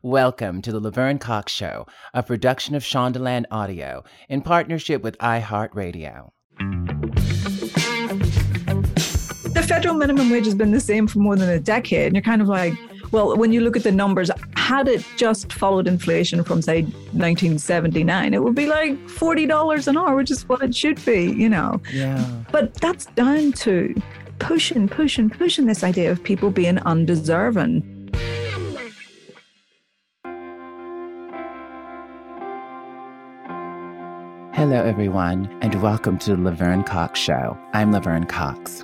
Welcome to the Laverne Cox Show, a production of Shondaland Audio in partnership with iHeartRadio. The federal minimum wage has been the same for more than a decade. And you're kind of like, well, when you look at the numbers, had it just followed inflation from, say, 1979, it would be like $40 an hour, which is what it should be, you know. Yeah. But that's down to pushing this idea of people being undeserving. Hello, everyone, and welcome to the Laverne Cox Show. I'm Laverne Cox.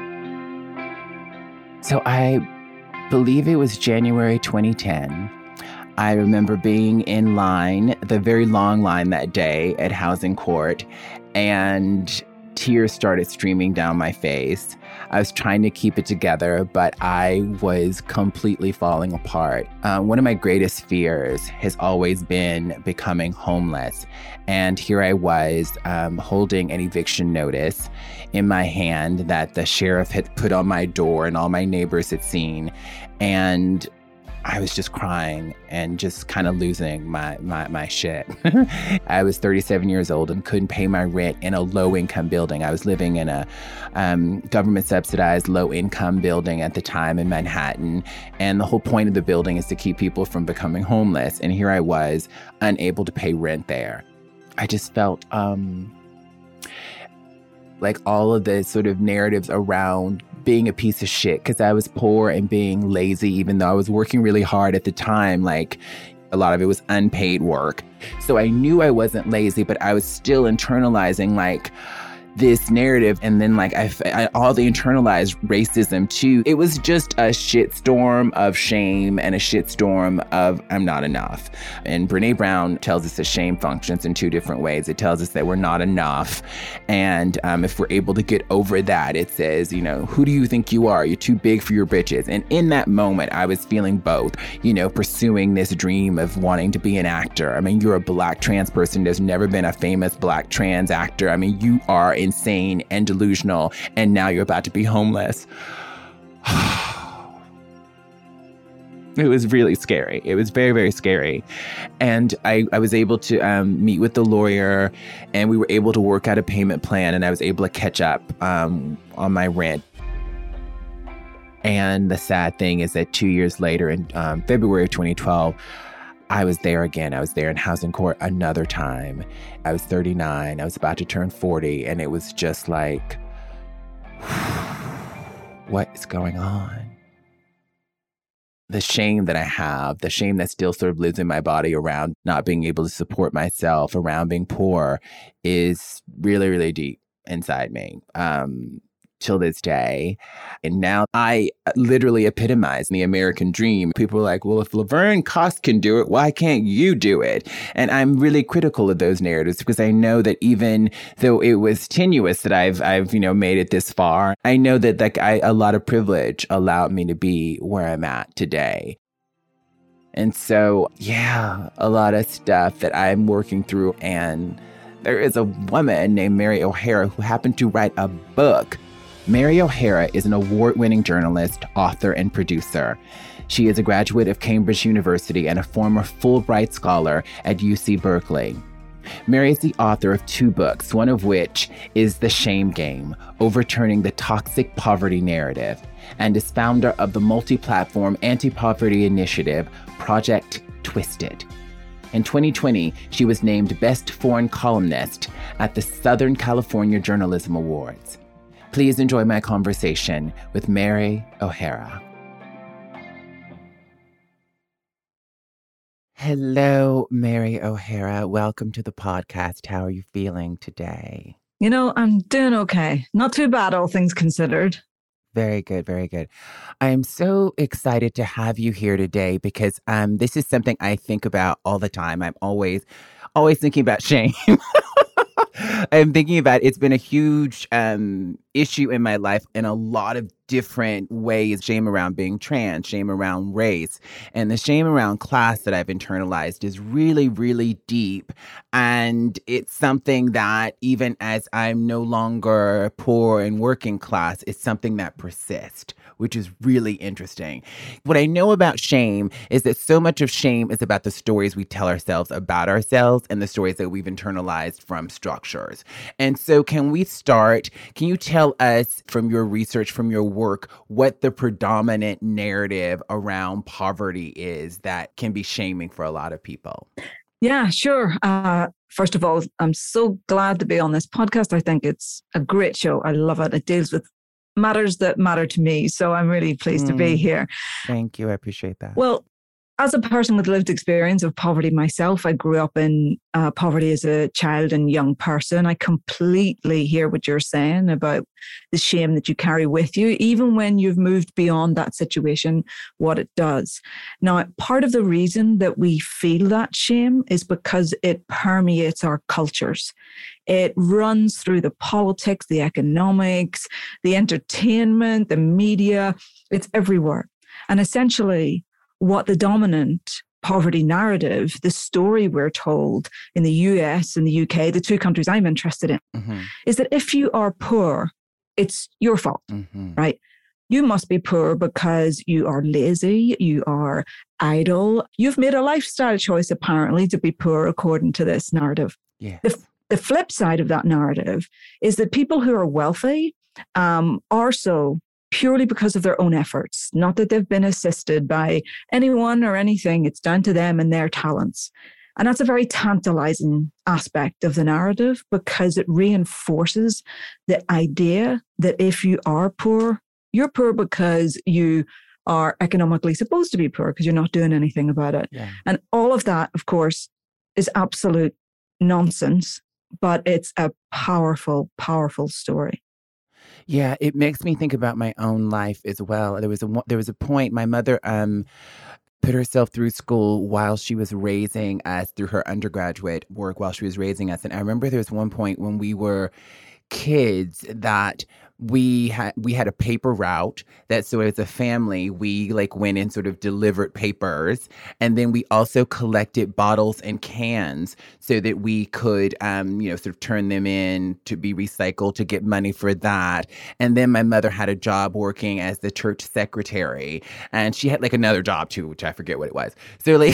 So I believe it was January 2010. I remember being in line, the very long line that day at Housing Court, and tears started streaming down my face. I was trying to keep it together, but I was completely falling apart. One of my greatest fears has always been becoming homeless. And here I was holding an eviction notice in my hand that the sheriff had put on my door and all my neighbors had seen. And I was just crying and just kind of losing my shit. I was 37 years old and couldn't pay my rent in a low-income building. I was living in a government-subsidized low-income building at the time in Manhattan. And the whole point of the building is to keep people from becoming homeless. And here I was, unable to pay rent there. I just felt like all of the sort of narratives around being a piece of shit because I was poor and being lazy, even though I was working really hard at the time. Like, a lot of it was unpaid work. So I knew I wasn't lazy, but I was still internalizing like this narrative. And then like I all the internalized racism too. It was just a shitstorm of shame and a shitstorm of I'm not enough. And Brene Brown tells us that shame functions in two different ways. It tells us that we're not enough. And if we're able to get over that, it says, you know, who do you think you are? You're too big for your britches. And in that moment, I was feeling both, you know, pursuing this dream of wanting to be an actor. I mean, you're a Black trans person. There's never been a famous Black trans actor. I mean, you are insane and delusional, and now you're about to be homeless. It was really scary. It was very, very scary. And I was able to meet with the lawyer, and we were able to work out a payment plan, and I was able to catch up on my rent. And the sad thing is that 2 years later, in February of 2012, I was there again. I was there in Housing Court another time. I was 39. I was about to turn 40. And it was just like, what is going on? The shame that I have, the shame that still sort of lives in my body around not being able to support myself, around being poor, is really, really deep inside me. Till this day. And now I literally epitomize the American dream. People are like, well, if Laverne Cox can do it, why can't you do it? And I'm really critical of those narratives because I know that even though it was tenuous that I've made it this far, I know that a lot of privilege allowed me to be where I'm at today. And so, yeah, a lot of stuff that I'm working through. And there is a woman named Mary O'Hara who happened to write a book. Mary O'Hara is an award-winning journalist, author, and producer. She is a graduate of Cambridge University and a former Fulbright scholar at UC Berkeley. Mary is the author of 2 books, one of which is The Shame Game, Overturning the Toxic Poverty Narrative, and is founder of the multi-platform anti-poverty initiative, Project Twisted. In 2020, she was named Best Foreign Columnist at the Southern California Journalism Awards. Please enjoy my conversation with Mary O'Hara. Hello, Mary O'Hara. Welcome to the podcast. How are you feeling today? You know, I'm doing okay. Not too bad, all things considered. Very good, very good. I am so excited to have you here today because this is something I think about all the time. I'm always thinking about shame. I'm thinking about it's been a huge issue in my life in a lot of different ways. Shame around being trans, shame around race, and the shame around class that I've internalized is really, really deep. And it's something that even as I'm no longer poor and working class, it's something that persists which is really interesting. What I know about shame is that so much of shame is about the stories we tell ourselves about ourselves and the stories that we've internalized from structures. And so can you tell us from your research, from your work, what the predominant narrative around poverty is that can be shaming for a lot of people? Yeah, sure. First of all, I'm so glad to be on this podcast. I think it's a great show. I love it. It deals with matters that matter to me. So I'm really pleased to be here. Thank you. I appreciate that. Well, as a person with lived experience of poverty myself, I grew up in poverty as a child and young person. I completely hear what you're saying about the shame that you carry with you, even when you've moved beyond that situation, what it does. Now, part of the reason that we feel that shame is because it permeates our cultures. It runs through the politics, the economics, the entertainment, the media. It's everywhere. And essentially, what the dominant poverty narrative, the story we're told in the US and the UK, the two countries I'm interested in, is that if you are poor, it's your fault, right? You must be poor because you are lazy, you are idle. You've made a lifestyle choice, apparently, to be poor, according to this narrative. Yes. The flip side of that narrative is that people who are wealthy are so purely because of their own efforts, not that they've been assisted by anyone or anything. It's down to them and their talents. And that's a very tantalizing aspect of the narrative because it reinforces the idea that if you are poor, you're poor because you are economically supposed to be poor because you're not doing anything about it. Yeah. And all of that, of course, is absolute nonsense, but it's a powerful, powerful story. Yeah, it makes me think about my own life as well. There was a point my mother put herself through school while she was raising us, through her undergraduate work while she was raising us. And I remember there was one point when we were kids that we had a paper route that, so as a family, we went and sort of delivered papers. And then we also collected bottles and cans so that we could, sort of turn them in to be recycled to get money for that. And then my mother had a job working as the church secretary, and she had another job too, which I forget what it was. So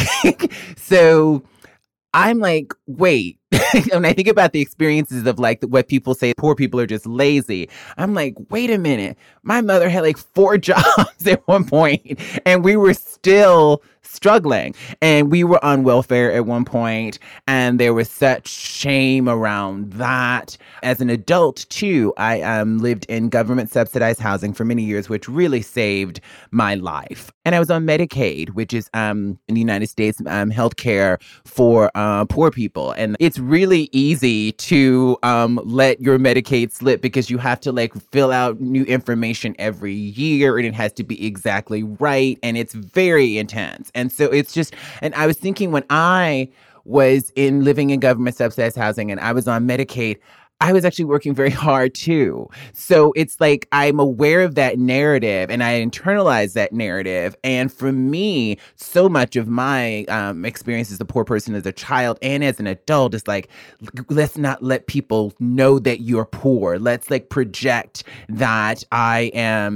so I'm like, wait, when I think about the experiences of what people say, poor people are just lazy. I'm like, wait a minute. My mother had 4 jobs at one point, and we were still struggling. And we were on welfare at one point, and there was such shame around that. As an adult, too, I lived in government subsidized housing for many years, which really saved my life. And I was on Medicaid, which is in the United States, healthcare for poor people. And it's really easy to let your Medicaid slip because you have to fill out new information every year, and it has to be exactly right. And it's very intense. And so it's just, and I was thinking when I was living in government subsidized housing and I was on Medicaid, I was actually working very hard too. So it's I'm aware of that narrative and I internalize that narrative. And for me, so much of my experience as a poor person as a child and as an adult is let's not let people know that you're poor. Let's project that I am,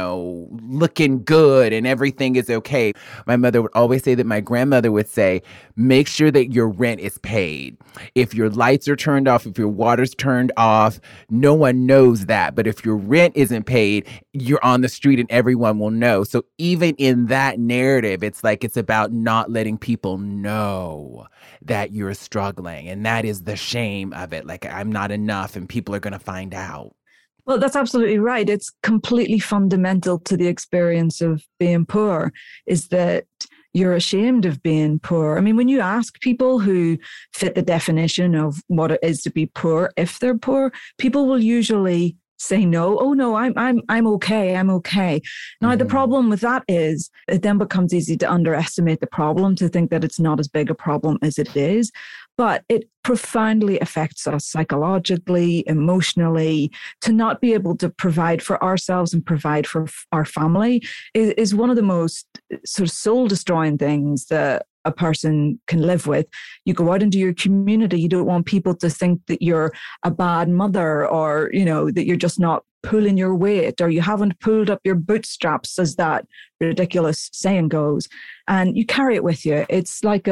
looking good and everything is okay. My mother would always say that my grandmother would say, make sure that your rent is paid. If your lights are turned off, if your water's turned off, no one knows that. But if your rent isn't paid, you're on the street and everyone will know. So even in that narrative, it's about not letting people know that you're struggling. And that is the shame of it. I'm not enough and people are going to find out. Well, that's absolutely right. It's completely fundamental to the experience of being poor, is that you're ashamed of being poor. I mean, when you ask people who fit the definition of what it is to be poor, if they're poor, people will usually say no. Oh no, I'm okay. I'm okay. Now the problem with that is it then becomes easy to underestimate the problem, to think that it's not as big a problem as it is. But it profoundly affects us psychologically, emotionally. To not be able to provide for ourselves and provide for our family is one of the most sort of soul-destroying things that a person can live with. You go out into your community, you don't want people to think that you're a bad mother or, that you're just not pulling your weight, or you haven't pulled up your bootstraps, as that ridiculous saying goes, and you carry it with you. It's like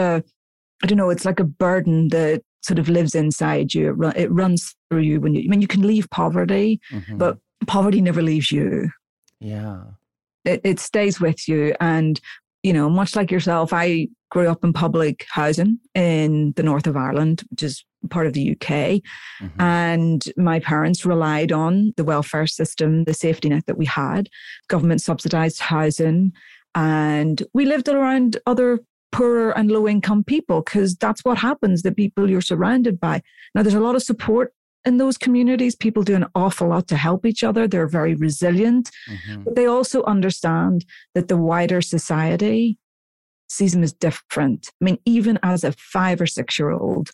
it's like a burden that sort of lives inside you. It runs through you when you can leave poverty, but poverty never leaves you. Yeah. It stays with you. And, much like yourself, I grew up in public housing in the north of Ireland, which is part of the UK. And my parents relied on the welfare system, the safety net that we had, government subsidized housing. And we lived around other poorer and low income people, because that's what happens, the people you're surrounded by. Now, there's a lot of support in those communities. People do an awful lot to help each other. They're very resilient, but they also understand that the wider society sees them as different. I mean, even as a 5 or 6 year old,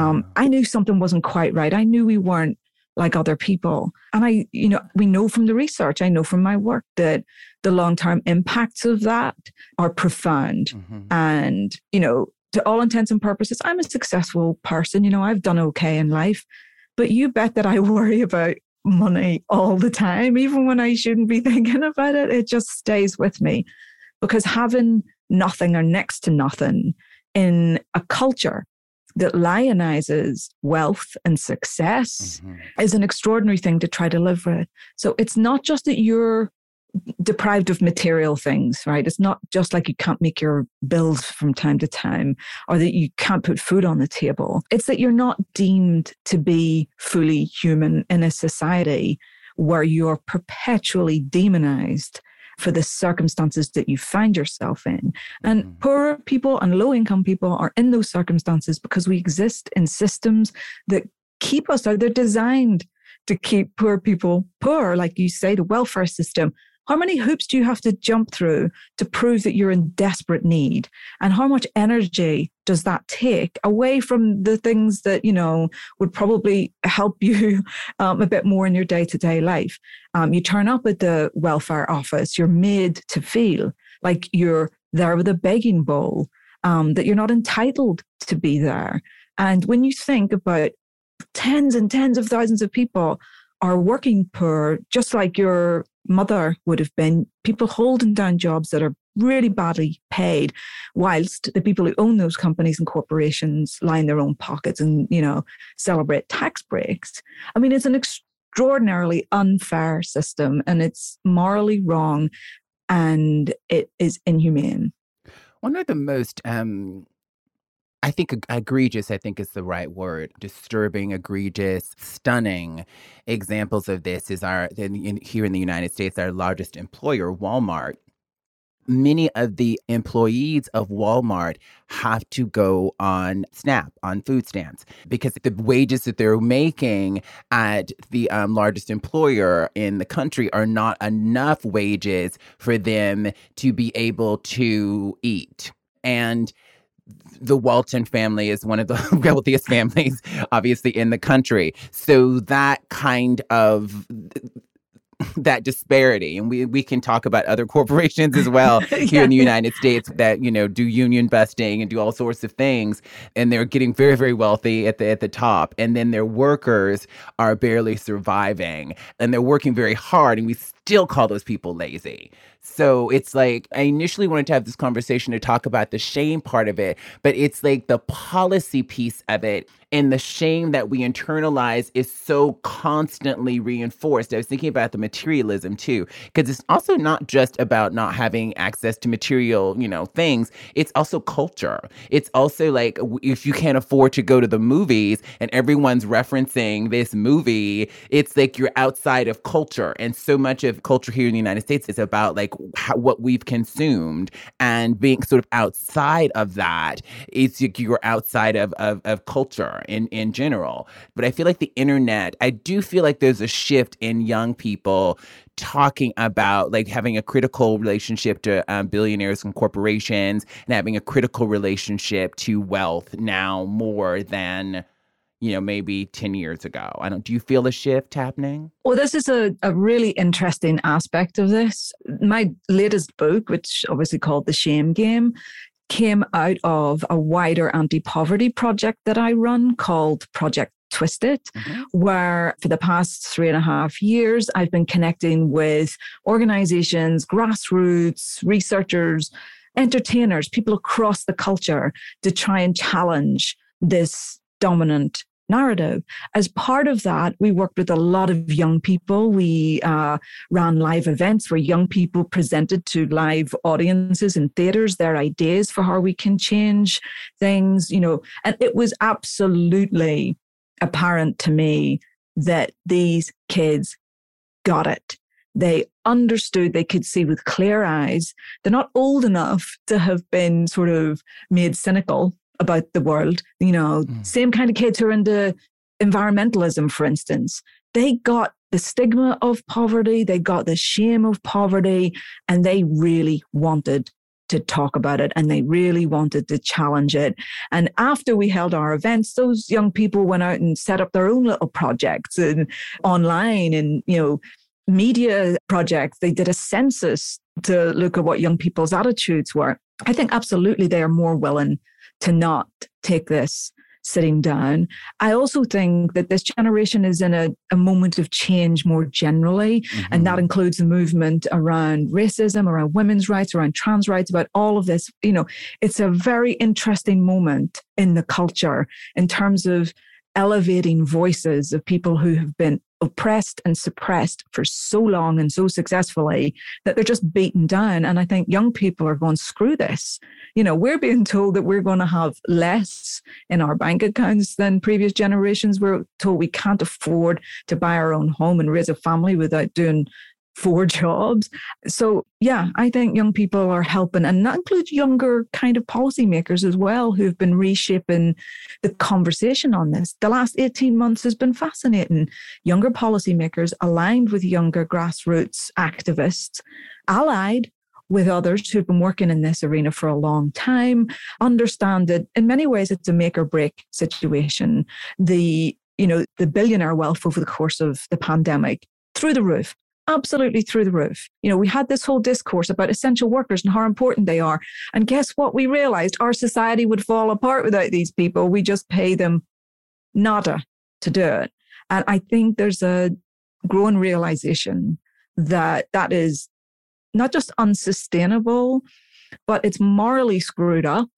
I knew something wasn't quite right. I knew we weren't like other people. And we know from the research, I know from my work, that the long-term impacts of that are profound. And, to all intents and purposes, I'm a successful person. I've done okay in life. But you bet that I worry about money all the time, even when I shouldn't be thinking about it. It just stays with me, because having nothing or next to nothing in a culture that lionizes wealth and success is an extraordinary thing to try to live with. So it's not just that you're deprived of material things, right? It's not just like you can't make your bills from time to time, or that you can't put food on the table. It's that you're not deemed to be fully human in a society where you're perpetually demonized for the circumstances that you find yourself in. And poor people and low income people are in those circumstances because we exist in systems that keep us there. They're designed to keep poor people poor. Like you say, the welfare system. How many hoops do you have to jump through to prove that you're in desperate need? And how much energy does that take away from the things that, would probably help you a bit more in your day-to-day life? You turn up at the welfare office, you're made to feel like you're there with a begging bowl, that you're not entitled to be there. And when you think about tens and tens of thousands of people are working poor, just like your mother would have been, people holding down jobs that are really badly paid, whilst the people who own those companies and corporations line their own pockets and, celebrate tax breaks. I mean, it's an extraordinarily unfair system, and it's morally wrong, and it is inhumane. One of the most I think egregious, I think is the right word. Disturbing, egregious, stunning examples of this is here in the United States, our largest employer, Walmart. Many of the employees of Walmart have to go on SNAP, on food stamps, because the wages that they're making at the largest employer in the country are not enough wages for them to be able to eat. And the Walton family is one of the wealthiest families, obviously, in the country. So that kind of that disparity, and we can talk about other corporations as well here in the United States that do union busting and do all sorts of things, and they're getting very, very wealthy at the top, and then their workers are barely surviving, and they're working very hard, and we still call those people lazy. So it's like, I initially wanted to have this conversation to talk about the shame part of it, but it's like the policy piece of it and the shame that we internalize is so constantly reinforced. I was thinking about the materialism too, because it's also not just about not having access to material, things. It's also culture. It's also like, if you can't afford to go to the movies and everyone's referencing this movie, it's like you're outside of culture. And so much of culture here in the United States is about like what we've consumed, and being sort of outside of that is you're outside of culture in general. But I feel like the internet, I do feel like there's a shift in young people talking about like having a critical relationship to billionaires and corporations, and having a critical relationship to wealth now more than maybe 10 years ago. Do you feel a shift happening? Well, this is a really interesting aspect of this. My latest book, which obviously called The Shame Game, came out of a wider anti-poverty project that I run called Project Twist It, where for the past 3.5 years, I've been connecting with organizations, grassroots, researchers, entertainers, people across the culture to try and challenge this dominant narrative. As part of that, we worked with a lot of young people. We ran live events where young people presented to live audiences in theaters their ideas for how we can change things, and it was absolutely apparent to me that these kids got it. They understood, they could see with clear eyes. They're not old enough to have been sort of made cynical about the world. Same kind of kids who are into environmentalism, for instance. They got the stigma of poverty, they got the shame of poverty, and they really wanted to talk about it, and they really wanted to challenge it. And after we held our events, those young people went out and set up their own little projects and online and, media projects. They did a census to look at what young people's attitudes were. I think absolutely they are more willing to not take this sitting down. I also think that this generation is in a moment of change more generally, and that includes the movement around racism, around women's rights, around trans rights, about all of this. It's a very interesting moment in the culture in terms of elevating voices of people who have been oppressed and suppressed for so long and so successfully that they're just beaten down. And I think young people are going, screw this. We're being told that we're going to have less in our bank accounts than previous generations. We're told we can't afford to buy our own home and raise a family without doing 4 jobs. So yeah, I think young people are helping, and that includes younger kind of policymakers as well, who've been reshaping the conversation on this. The last 18 months has been fascinating. Younger policymakers aligned with younger grassroots activists, allied with others who've been working in this arena for a long time, understand that in many ways it's a make or break situation. The billionaire wealth over the course of the pandemic, through the roof. Absolutely through the roof. We had this whole discourse about essential workers and how important they are. And guess what? We realized our society would fall apart without these people. We just pay them nada to do it. And I think there's a growing realization that is not just unsustainable, but it's morally screwed up.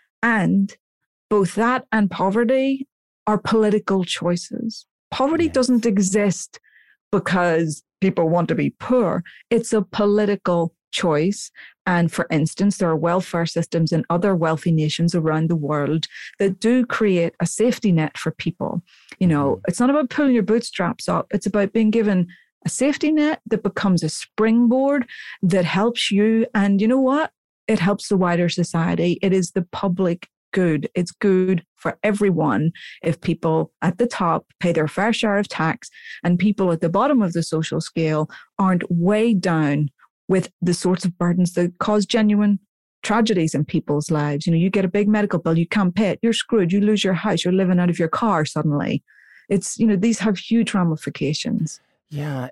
And both that and poverty are political choices. Poverty doesn't exist because people want to be poor. It's a political choice. And for instance, there are welfare systems in other wealthy nations around the world that do create a safety net for people. It's not about pulling your bootstraps up. It's about being given a safety net that becomes a springboard that helps you. And you know what? It helps the wider society. It is the public good. It's good for everyone if people at the top pay their fair share of tax and people at the bottom of the social scale aren't weighed down with the sorts of burdens that cause genuine tragedies in people's lives. You get a big medical bill, you can't pay it, you're screwed, you lose your house, you're living out of your car suddenly. These have huge ramifications. Yeah,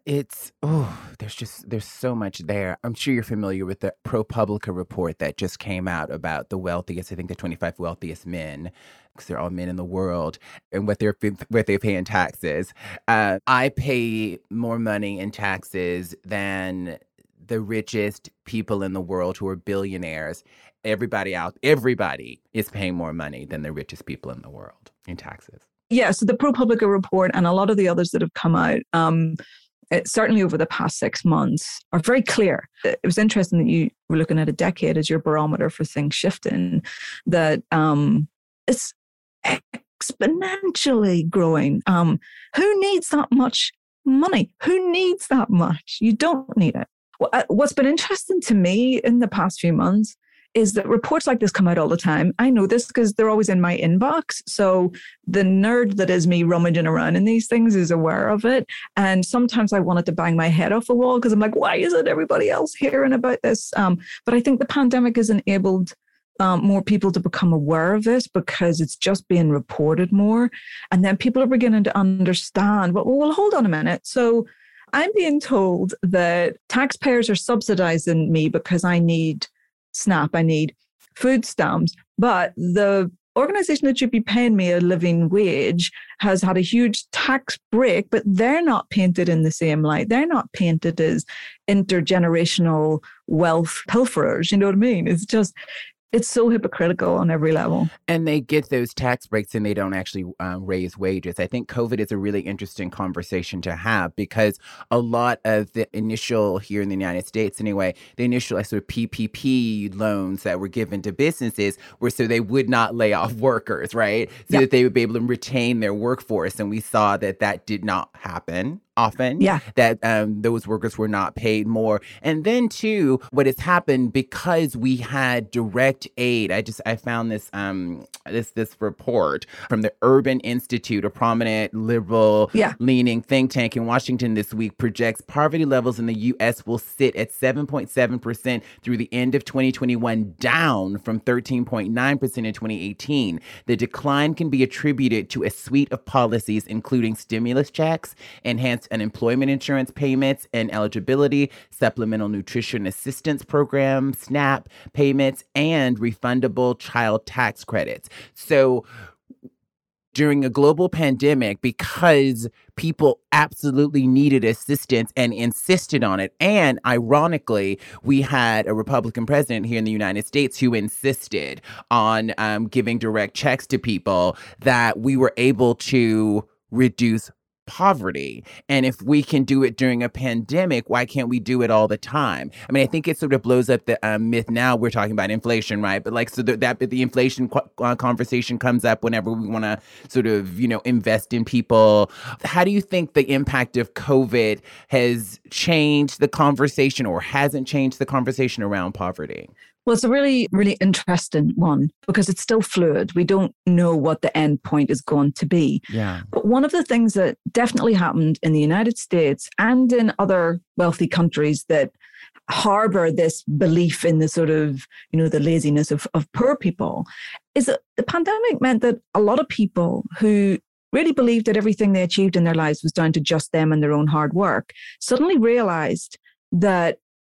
there's so much there. I'm sure you're familiar with the ProPublica report that just came out about the wealthiest, I think the 25 wealthiest men, because they're all men in the world, and what they pay in taxes. I pay more money in taxes than the richest people in the world who are billionaires. Everybody is paying more money than the richest people in the world in taxes. Yeah, so the ProPublica report and a lot of the others that have come out, certainly over the past 6 months, are very clear. It was interesting that you were looking at a decade as your barometer for things shifting, that it's exponentially growing. Who needs that much money? Who needs that much? You don't need it. What's been interesting to me in the past few months is that reports like this come out all the time. I know this because they're always in my inbox. So the nerd that is me rummaging around in these things is aware of it. And sometimes I wanted to bang my head off a wall because I'm like, why isn't everybody else hearing about this? But I think the pandemic has enabled more people to become aware of this because it's just being reported more. And then people are beginning to understand, well, hold on a minute. So I'm being told that taxpayers are subsidizing me because I need SNAP, I need food stamps, but the organization that should be paying me a living wage has had a huge tax break, but they're not painted in the same light. They're not painted as intergenerational wealth pilferers. You know what I mean? It's so hypocritical on every level. And they get those tax breaks and they don't actually raise wages. I think COVID is a really interesting conversation to have because a lot of the initial, here in the United States anyway, the initial sort of PPP loans that were given to businesses were so they would not lay off workers, right? So that they would be able to retain their workforce. And we saw that did not happen often, that those workers were not paid more. And then too, what has happened because we had direct aid. I found this this report from the Urban Institute, a prominent liberal leaning think tank in Washington this week, projects poverty levels in the U.S. will sit at 7.7% through the end of 2021, down from 13.9% in 2018. The decline can be attributed to a suite of policies, including stimulus checks, enhanced unemployment insurance payments and eligibility, supplemental nutrition assistance program, SNAP payments, and refundable child tax credits. So during a global pandemic, because people absolutely needed assistance and insisted on it. And ironically, we had a Republican president here in the United States who insisted on giving direct checks to people, that we were able to reduce poverty. And if we can do it during a pandemic, why can't we do it all the time? I mean, I think it sort of blows up the myth. Now we're talking about inflation, right? But the inflation conversation comes up whenever we want to sort of, invest in people. How do you think the impact of COVID has changed the conversation or hasn't changed the conversation around poverty? Well, it's a really, really interesting one because it's still fluid. We don't know what the end point is going to be. Yeah. But one of the things that definitely happened in the United States and in other wealthy countries that harbor this belief in the sort of, the laziness of poor people is that the pandemic meant that a lot of people who really believed that everything they achieved in their lives was down to just them and their own hard work suddenly realized that,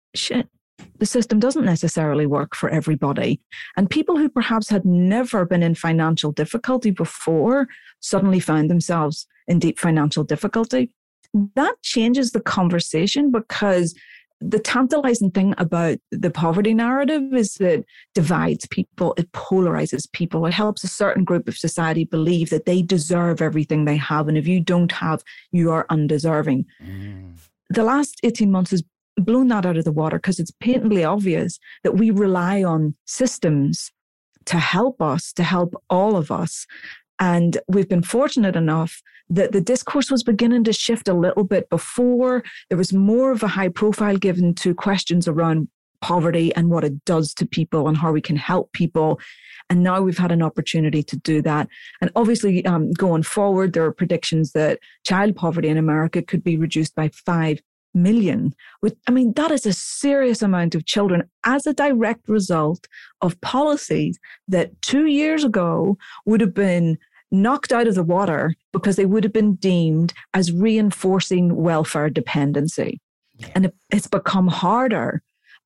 the system doesn't necessarily work for everybody. And people who perhaps had never been in financial difficulty before suddenly found themselves in deep financial difficulty. That changes the conversation because the tantalizing thing about the poverty narrative is that it divides people, it polarizes people, it helps a certain group of society believe that they deserve everything they have. And if you don't have, you are undeserving. The last 18 months has blown that out of the water because it's patently obvious that we rely on systems to help us, to help all of us. And we've been fortunate enough that the discourse was beginning to shift a little bit before. There was more of a high profile given to questions around poverty and what it does to people and how we can help people. And now we've had an opportunity to do that. And obviously, going forward, there are predictions that child poverty in America could be reduced by 5 million. That is a serious amount of children as a direct result of policies that 2 years ago would have been knocked out of the water because they would have been deemed as reinforcing welfare dependency. Yeah. And it's become harder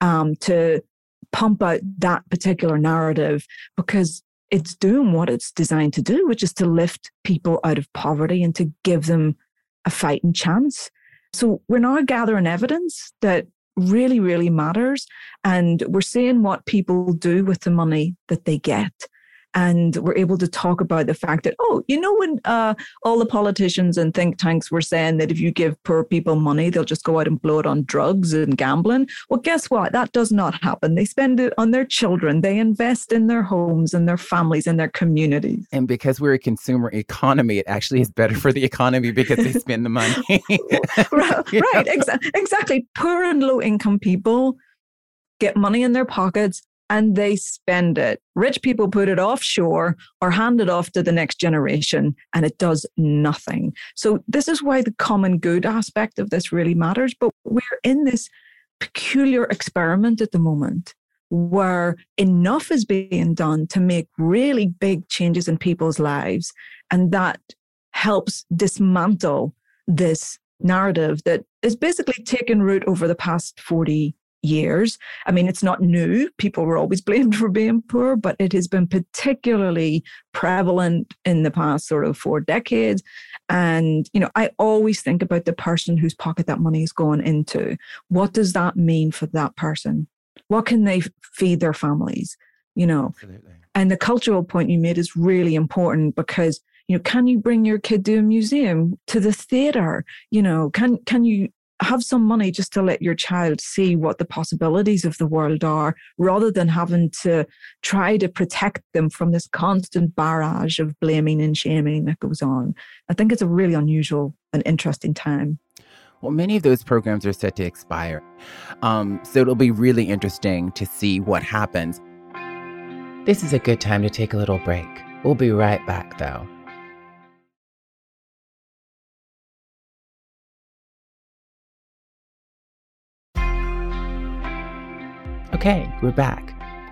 to pump out that particular narrative because it's doing what it's designed to do, which is to lift people out of poverty and to give them a fighting chance. So we're now gathering evidence that really, really matters. And we're seeing what people do with the money that they get. And we're able to talk about the fact that, when all the politicians and think tanks were saying that if you give poor people money, they'll just go out and blow it on drugs and gambling. Well, guess what? That does not happen. They spend it on their children. They invest in their homes and their families and their communities. And because we're a consumer economy, it actually is better for the economy because they spend the money. Right. Exactly. Poor and low income people get money in their pockets and they spend it. Rich people put it offshore or hand it off to the next generation, and it does nothing. So this is why the common good aspect of this really matters. But we're in this peculiar experiment at the moment where enough is being done to make really big changes in people's lives. And that helps dismantle this narrative that is basically taken root over the past 40 years. I mean, it's not new. People were always blamed for being poor, but it has been particularly prevalent in the past sort of 4 decades. And, I always think about the person whose pocket that money is going into. What does that mean for that person? What can they feed their families? Absolutely. And the cultural point you made is really important because, can you bring your kid to a museum, to the theater? Can you have some money just to let your child see what the possibilities of the world are, rather than having to try to protect them from this constant barrage of blaming and shaming that goes on? I think it's a really unusual and interesting time. Well, many of those programs are set to expire. So it'll be really interesting to see what happens. This is a good time to take a little break. We'll be right back, though. Okay, we're back.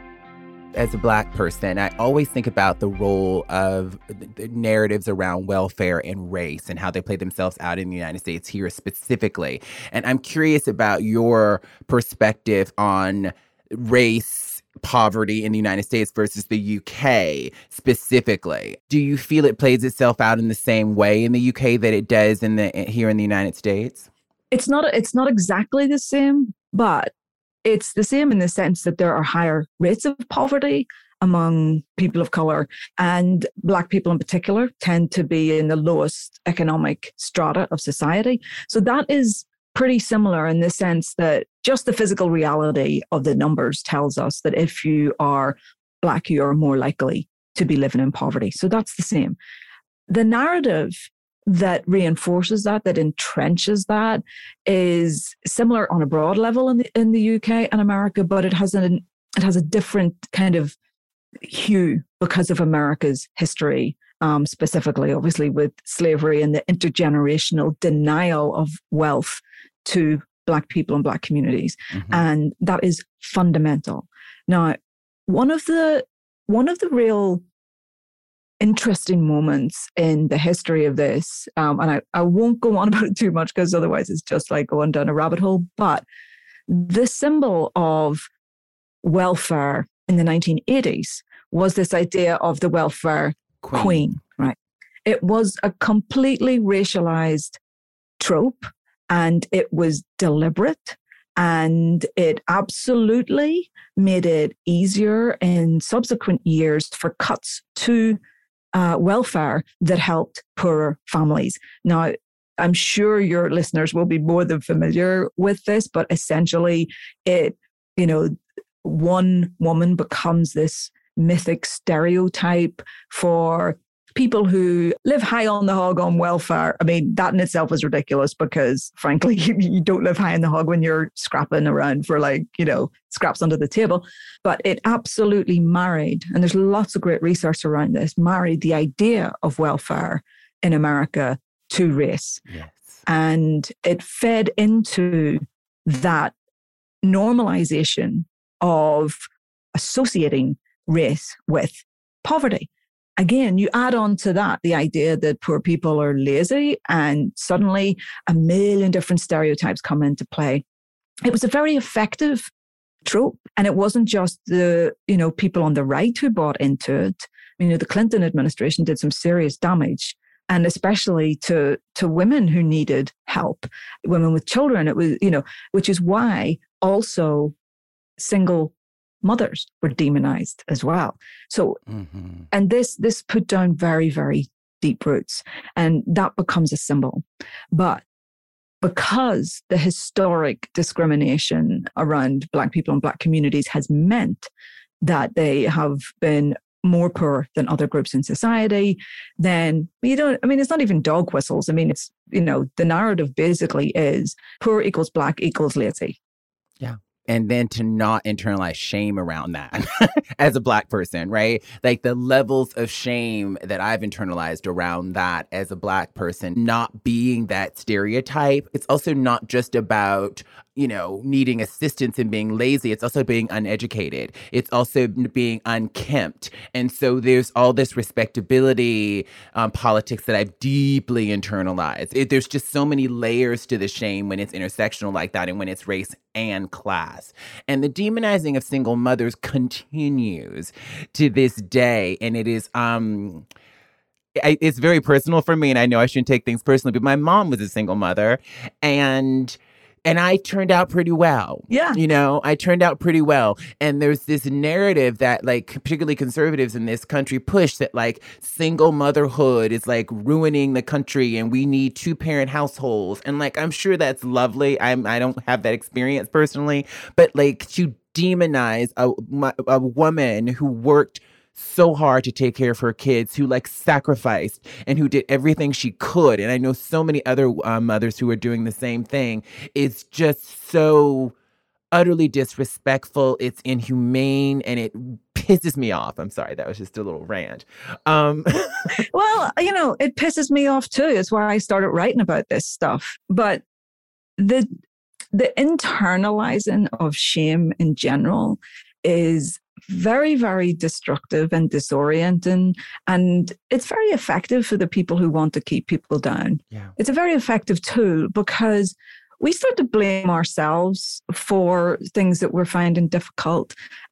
As a Black person, I always think about the role of the narratives around welfare and race and how they play themselves out in the United States here specifically. And I'm curious about your perspective on race, poverty in the United States versus the UK specifically. Do you feel it plays itself out in the same way in the UK that it does here in the United States? It's not exactly the same, but it's the same in the sense that there are higher rates of poverty among people of color, and Black people in particular tend to be in the lowest economic strata of society. So that is pretty similar in the sense that just the physical reality of the numbers tells us that if you are Black, you are more likely to be living in poverty. So that's the same. The narrative that reinforces that entrenches that, is similar on a broad level in the UK and America, but it has a different kind of hue because of America's history, specifically, obviously, with slavery and the intergenerational denial of wealth to Black people and Black communities. Mm-hmm. And that is fundamental. Now, one of the real interesting moments in the history of this, and I won't go on about it too much because otherwise it's just like going down a rabbit hole, but the symbol of welfare in the 1980s was this idea of the welfare queen, right? It was a completely racialized trope, and it was deliberate, and it absolutely made it easier in subsequent years for cuts to welfare that helped poorer families. Now, I'm sure your listeners will be more than familiar with this, but essentially one woman becomes this mythic stereotype for people who live high on the hog on welfare. I mean, that in itself is ridiculous because, frankly, you don't live high on the hog when you're scrapping around for scraps under the table. But it absolutely married, and there's lots of great research around this, married the idea of welfare in America to race. Yes. And it fed into that normalization of associating race with poverty. Again, you add on to that the idea that poor people are lazy, and suddenly a million different stereotypes come into play. It was a very effective trope, and it wasn't just the people on the right who bought into it. The Clinton administration did some serious damage, and especially to women who needed help, women with children. It was which is why also single mothers were demonized as well. So, and this put down very, very deep roots, and that becomes a symbol. But because the historic discrimination around Black people and Black communities has meant that they have been more poor than other groups in society, then it's not even dog whistles. It's, the narrative basically is poor equals Black equals lazy. Yeah. And then to not internalize shame around that as a Black person, right? Like the levels of shame that I've internalized around that as a Black person, not being that stereotype. It's also not just about needing assistance and being lazy. It's also being uneducated. It's also being unkempt. And so there's all this respectability politics that I've deeply internalized. There's just so many layers to the shame when it's intersectional like that and when it's race and class. And the demonizing of single mothers continues to this day. And it is... it's very personal for me, and I know I shouldn't take things personally, but my mom was a single mother, and I turned out pretty well. Yeah. I turned out pretty well. And there's this narrative that, like, particularly conservatives in this country push that, like, single motherhood is, like, ruining the country and we need two-parent households. And, like, I'm sure that's lovely. I don't have that experience personally. But, like, to demonize a woman who worked so hard to take care of her kids, who like sacrificed and who did everything she could. And I know so many other mothers who are doing the same thing. It's just so utterly disrespectful. It's inhumane and it pisses me off. I'm sorry. That was just a little rant. Well, it pisses me off too. It's why I started writing about this stuff. But the internalizing of shame in general is very, very destructive and disorienting. And it's very effective for the people who want to keep people down. Yeah. It's a very effective tool because we start to blame ourselves for things that we're finding difficult.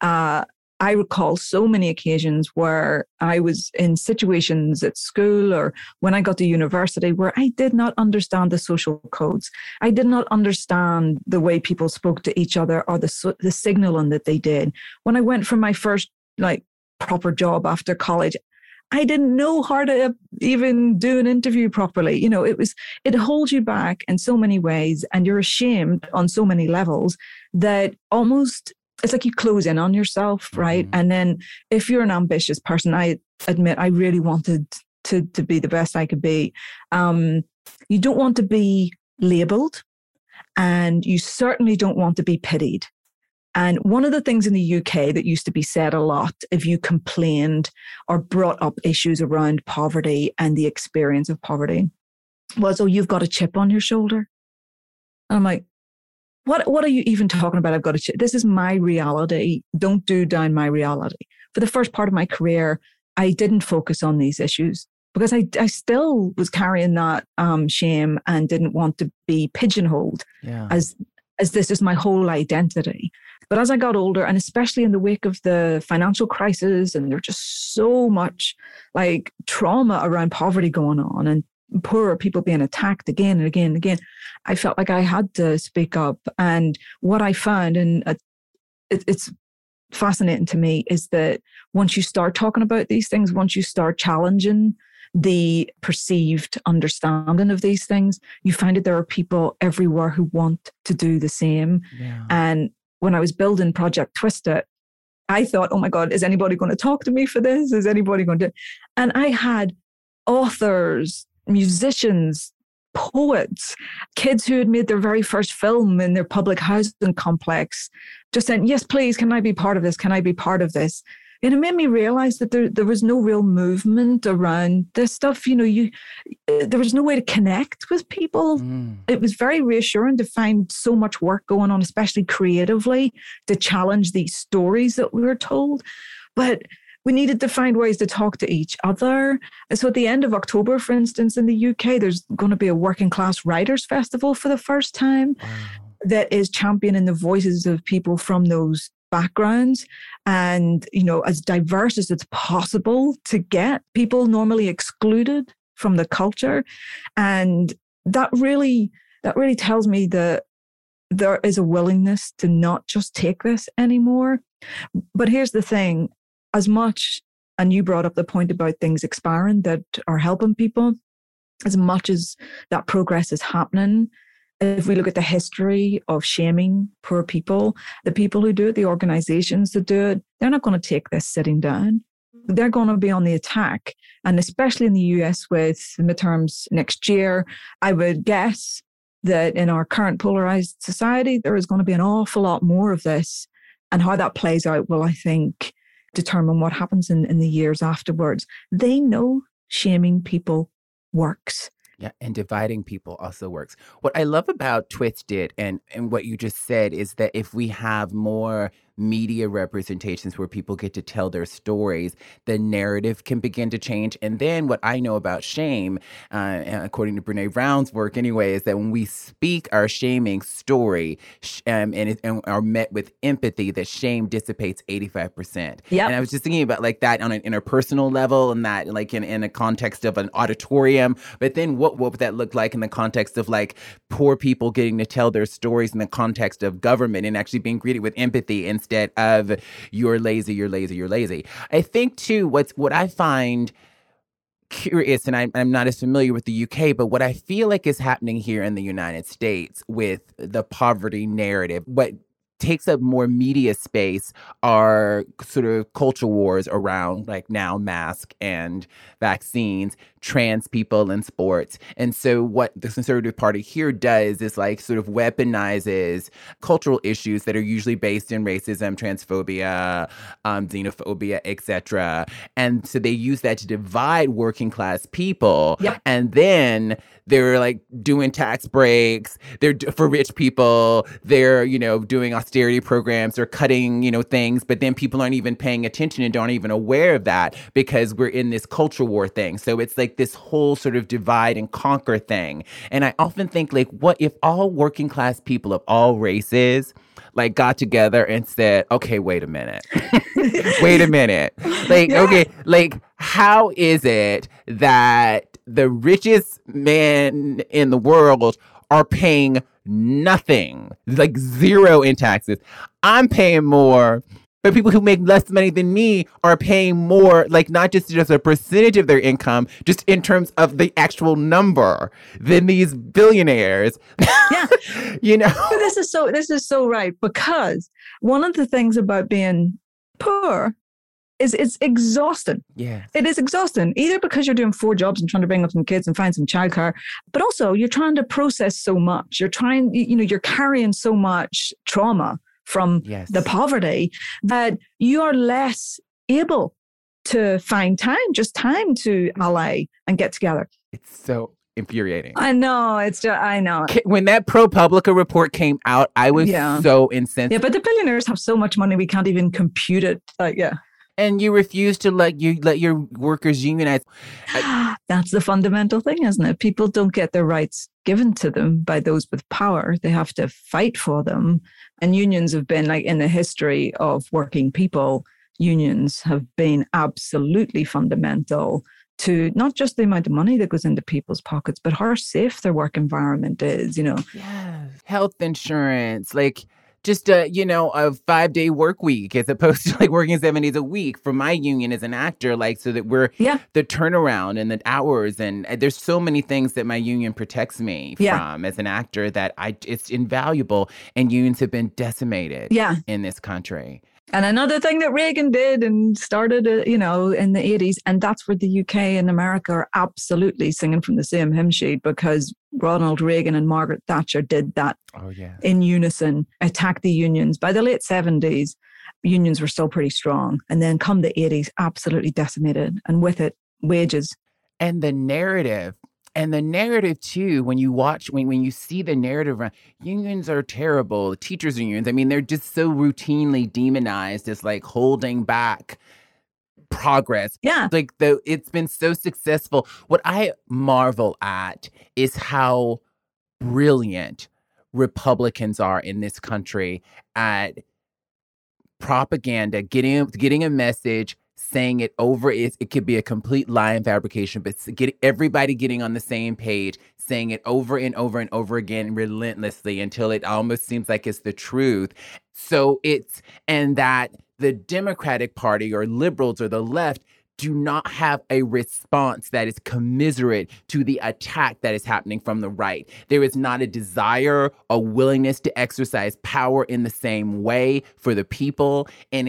I recall so many occasions where I was in situations at school or when I got to university where I did not understand the social codes. I did not understand the way people spoke to each other or the signaling that they did. When I went for my first proper job after college, I didn't know how to even do an interview properly. It holds you back in so many ways and you're ashamed on so many levels that almost it's like you close in on yourself, right? Mm-hmm. And then if you're an ambitious person, I admit I really wanted to be the best I could be. You don't want to be labeled and you certainly don't want to be pitied. And one of the things in the UK that used to be said a lot if you complained or brought up issues around poverty and the experience of poverty was, oh, you've got a chip on your shoulder. And I'm like, what are you even talking about? I've got a chip. This is my reality. Don't do down my reality. For the first part of my career, I didn't focus on these issues because I still was carrying that shame and didn't want to be pigeonholed as this is my whole identity. But as I got older, and especially in the wake of the financial crisis, and there's just so much like trauma around poverty going on and poorer people being attacked again and again and again, I felt like I had to speak up. And what I found, and it's fascinating to me, is that once you start talking about these things, once you start challenging the perceived understanding of these things, you find that there are people everywhere who want to do the same. Yeah. And when I was building Project Twist It, I thought, oh my God, is anybody going to talk to me for this? Is anybody going to? And I had authors, musicians, poets, kids who had made their very first film in their public housing complex, just saying, yes, please, can I be part of this? Can I be part of this? And it made me realize that there was no real movement around this stuff. There was no way to connect with people. It was very reassuring to find so much work going on, especially creatively, to challenge these stories that we were told. But we needed to find ways to talk to each other. And so at the end of October, for instance, in the UK, there's going to be a working class writers festival for the first time that is championing the voices of people from those backgrounds and, as diverse as it's possible to get, people normally excluded from the culture. And that really tells me that there is a willingness to not just take this anymore. But here's the thing. As much, and you brought up the point about things expiring that are helping people, as much as that progress is happening, if we look at the history of shaming poor people, the people who do it, the organizations that do it, they're not going to take this sitting down. They're going to be on the attack. And especially in the US with midterms next year, I would guess that in our current polarized society, there is going to be an awful lot more of this. And how that plays out will, I think, determine what happens in the years afterwards. They know shaming people works. Yeah, and dividing people also works. What I love about Twisted and what you just said is that if we have more media representations where people get to tell their stories, the narrative can begin to change. And then what I know about shame, and according to Brene Brown's work anyway, is that when we speak our shaming story and are met with empathy, that shame dissipates 85%. Yep. And I was just thinking about like that on an interpersonal level and that like in a context of an auditorium. But then what would that look like in the context of like poor people getting to tell their stories in the context of government and actually being greeted with empathy instead of you're lazy, you're lazy, you're lazy. I think too, what I find curious, and I'm not as familiar with the UK, but what I feel like is happening here in the United States with the poverty narrative, what takes up more media space are sort of culture wars around like now mask and vaccines, trans people in sports. And so what the Conservative Party here does is like sort of weaponizes cultural issues that are usually based in racism, transphobia, xenophobia, etc. And so they use that to divide working class people. Yep. And then they're like doing tax breaks. They're for rich people. They're, doing austerity programs. They're cutting, things. But then people aren't even paying attention and aren't even aware of that because we're in this culture war thing. So it's like this whole sort of divide and conquer thing. And I often think like, what if all working class people of all races like got together and said, okay, wait a minute. Wait a minute. Like, yeah. Okay, like how is it that the richest men in the world are paying nothing, like zero in taxes? I'm paying more, but people who make less money than me are paying more, like not just a percentage of their income, just in terms of the actual number than these billionaires. Yeah. But this is so right, because one of the things about being poor is it's exhausting. Yeah. It is exhausting, either because you're doing 4 jobs and trying to bring up some kids and find some childcare, but also you're trying to process so much. You're carrying so much trauma from the poverty that you are less able to find time to ally and get together. It's so infuriating. I know. I know. When that ProPublica report came out, I was so incensed. Yeah, but the billionaires have so much money, we can't even compute it. And you refuse to let your workers unionize. That's the fundamental thing, isn't it? People don't get their rights given to them by those with power. They have to fight for them. And unions have been, like, in the history of working people, unions have been absolutely fundamental to not just the amount of money that goes into people's pockets, but how safe their work environment is, Yes. Health insurance, like just a 5-day work week as opposed to like working 7 days a week for my union as an actor, like so that we're the turnaround and the hours. And there's so many things that my union protects me from as an actor that it's invaluable. And unions have been decimated in this country. And another thing that Reagan did and started, in the 80s, and that's where the UK and America are absolutely singing from the same hymn sheet, because Ronald Reagan and Margaret Thatcher did that in unison, attacked the unions. By the late 70s, unions were still pretty strong. And then come the 80s, absolutely decimated. And with it, wages. And the narrative. And the narrative, too, when you see the narrative around, unions are terrible, the teachers' unions, I mean, they're just so routinely demonized as like holding back progress. Yeah. Like it's been so successful. What I marvel at is how brilliant Republicans are in this country at propaganda, getting a message, saying it over. It could be a complete lie and fabrication, but everybody getting on the same page, saying it over and over and over again relentlessly until it almost seems like it's the truth. So and that the Democratic Party or liberals or the left do not have a response that is commiserate to the attack that is happening from the right. There is not a desire, a willingness to exercise power in the same way for the people. And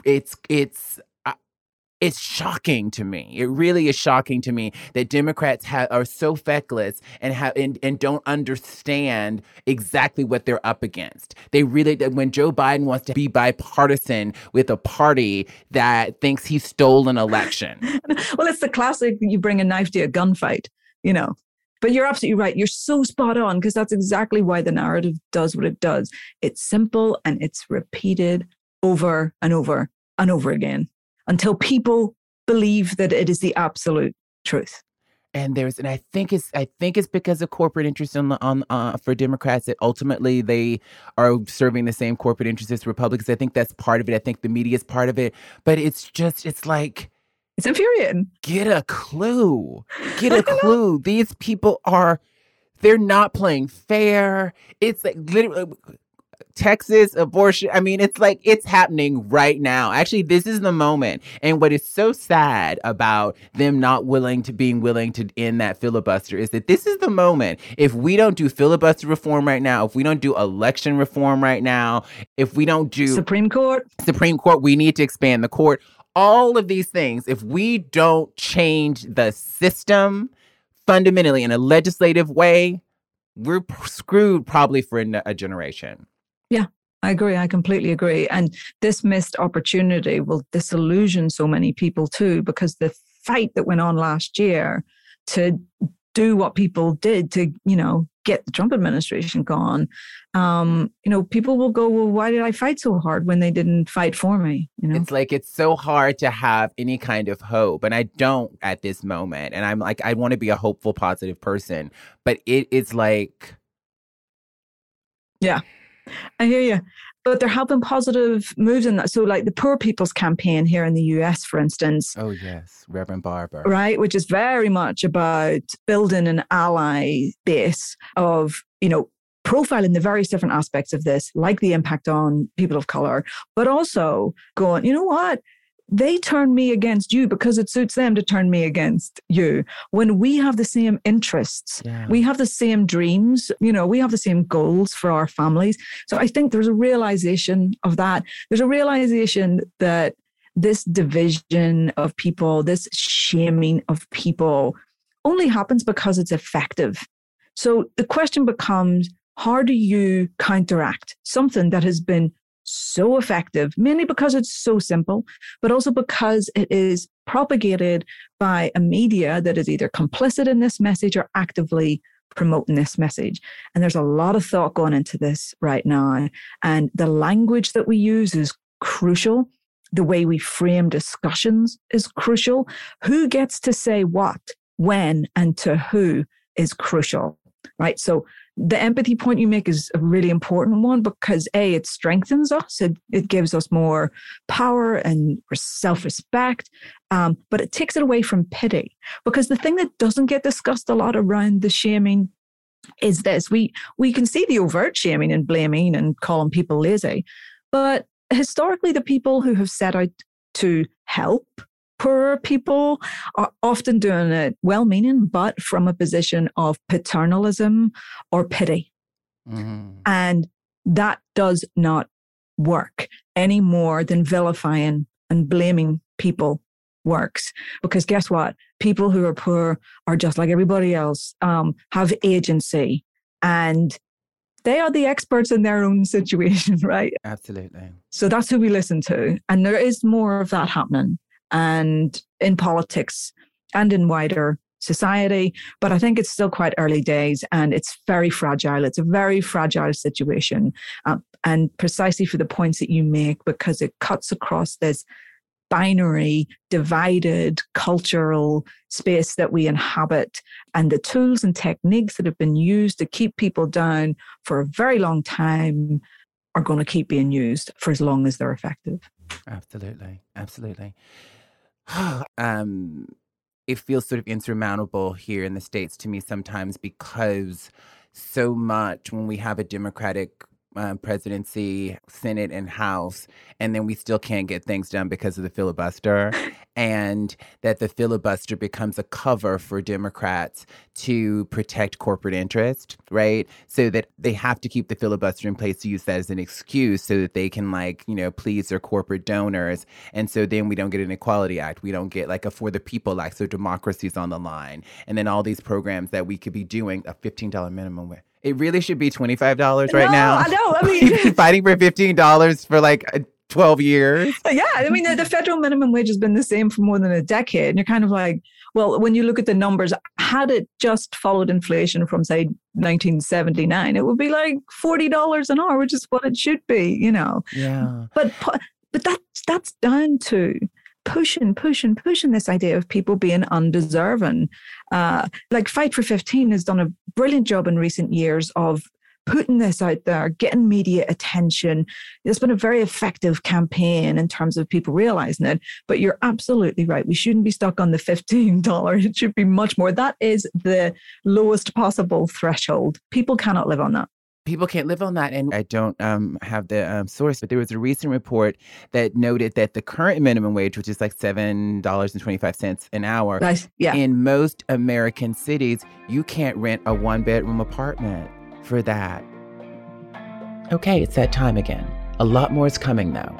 it's shocking to me. It really is shocking to me that Democrats are so feckless and don't understand exactly what they're up against. They really, when Joe Biden wants to be bipartisan with a party that thinks he stole an election. Well, it's the classic, you bring a knife to a gunfight, But you're absolutely right. You're so spot on, because that's exactly why the narrative does what it does. It's simple and it's repeated over and over and over again until people believe that it is the absolute truth. And I think it's because of corporate interests for Democrats that ultimately they are serving the same corporate interests as Republicans. I think that's part of it. I think the media is part of it. But it's like, it's infuriating. Get a clue. Get a clue. These people they're not playing fair. It's like literally Texas abortion. I mean, it's like it's happening right now. Actually, this is the moment. And what is so sad about them not being willing to end that filibuster is that this is the moment. If we don't do filibuster reform right now, if we don't do election reform right now, if we don't do Supreme Court, we need to expand the court. All of these things, if we don't change the system fundamentally in a legislative way, we're screwed probably for a generation. Yeah, I agree. I completely agree. And this missed opportunity will disillusion so many people too, because the fight that went on last year to do what people did to, get the Trump administration gone, people will go, well, why did I fight so hard when they didn't fight for me? It's like, it's so hard to have any kind of hope. And I don't at this moment. And I'm like, I want to be a hopeful, positive person, but it's like. Yeah, I hear you. But there have been positive moves in that. So like the Poor People's Campaign here in the US, for instance. Oh, yes. Reverend Barber. Right. Which is very much about building an ally base of, profiling the various different aspects of this, like the impact on people of color, but also going, you know what? They turn me against you because it suits them to turn me against you. When we have the same interests, we have the same dreams, we have the same goals for our families. So I think there's a realization of that. There's a realization that this division of people, this shaming of people only happens because it's effective. So the question becomes, how do you counteract something that has been so effective, mainly because it's so simple, but also because it is propagated by a media that is either complicit in this message or actively promoting this message. And there's a lot of thought going into this right now. And the language that we use is crucial. The way we frame discussions is crucial. Who gets to say what, when, and to who is crucial, right? So the empathy point you make is a really important one because it strengthens us. It gives us more power and self-respect, but it takes it away from pity. Because the thing that doesn't get discussed a lot around the shaming is this. We can see the overt shaming and blaming and calling people lazy, but historically the people who have set out to help poorer people are often doing it well-meaning, but from a position of paternalism or pity. Mm-hmm. And that does not work any more than vilifying and blaming people works. Because guess what? People who are poor are just like everybody else, have agency, and they are the experts in their own situation, right? Absolutely. So that's who we listen to. And there is more of that happening. And in politics and in wider society. But I think it's still quite early days and it's very fragile. It's a very fragile situation. And precisely for the points that you make, because it cuts across this binary, divided cultural space that we inhabit. And the tools and techniques that have been used to keep people down for a very long time are going to keep being used for as long as they're effective. Absolutely. Absolutely. It feels sort of insurmountable here in the States to me sometimes because so much when we have a Democratic presidency, Senate, and House, and then we still can't get things done because of the filibuster, and that the filibuster becomes a cover for Democrats to protect corporate interest, right? So that they have to keep the filibuster in place to use that as an excuse so that they can please their corporate donors. And so then we don't get an Equality Act. We don't get a For the People Act, so democracy's on the line. And then all these programs that we could be doing, a $15 minimum wage. It really should be $25 right now. I know. I mean, we've been fighting for $15 for 12 years. Yeah. I mean, the federal minimum wage has been the same for more than a decade. And you're kind of like, well, when you look at the numbers, had it just followed inflation from, say, 1979, it would be like $40 an hour, which is what it should be, you know. Yeah. But that's down to pushing this idea of people being undeserving. Like Fight for 15 has done a brilliant job in recent years of putting this out there, getting media attention. It's been a very effective campaign in terms of people realizing it. But you're absolutely right. We shouldn't be stuck on the $15. It should be much more. That is the lowest possible threshold. People cannot live on that. People can't live on that. And I don't have the source, but there was a recent report that noted that the current minimum wage, which is like $7.25 an hour, in most American cities, you can't rent a one-bedroom apartment for that. Okay, it's that time again. A lot more is coming, though.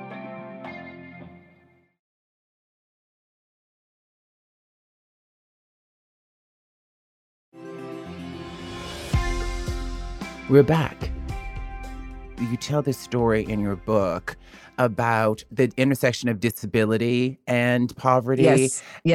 We're back. You tell this story in your book about the intersection of disability and poverty,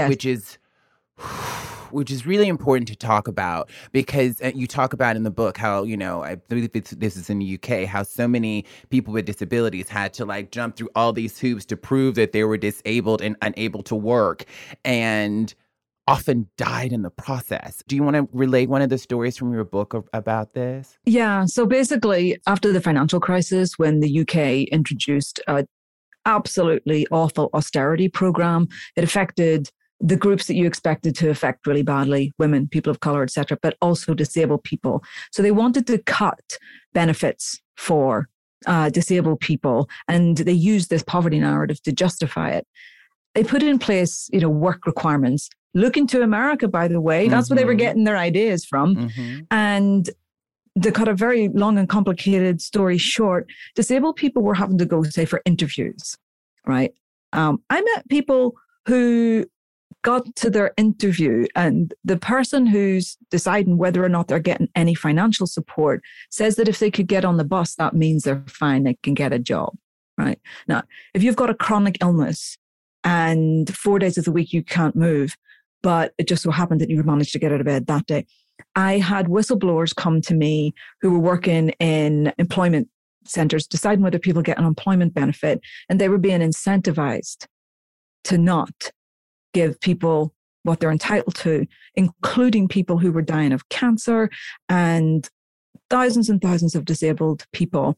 which is really important to talk about, because you talk about in the book how, you know, I believe this is in the UK, how so many people with disabilities had to like jump through all these hoops to prove that they were disabled and unable to work, and often died in the process. Do you want to relate one of the stories from your book about this? Yeah. So basically, after the financial crisis, when the UK introduced an absolutely awful austerity program, it affected the groups that you expected to affect really badly: women, people of color, etc., but also disabled people. So they wanted to cut benefits for disabled people, and they used this poverty narrative to justify it. They put in place, you know, work requirements. Looking to America, by the way, that's where they were getting their ideas from. And to cut a very long and complicated story short, disabled people were having to go, say, for interviews, right? I met people who got to their interview, and the person who's deciding whether or not they're getting any financial support says that if they could get on the bus, that means they're fine, they can get a job, right? Now, if you've got a chronic illness and 4 days of the week you can't move, but it just so happened that you managed to get out of bed that day. I had whistleblowers come to me who were working in employment centers, deciding whether people get an employment benefit, and they were being incentivized to not give people what they're entitled to, including people who were dying of cancer and thousands of disabled people.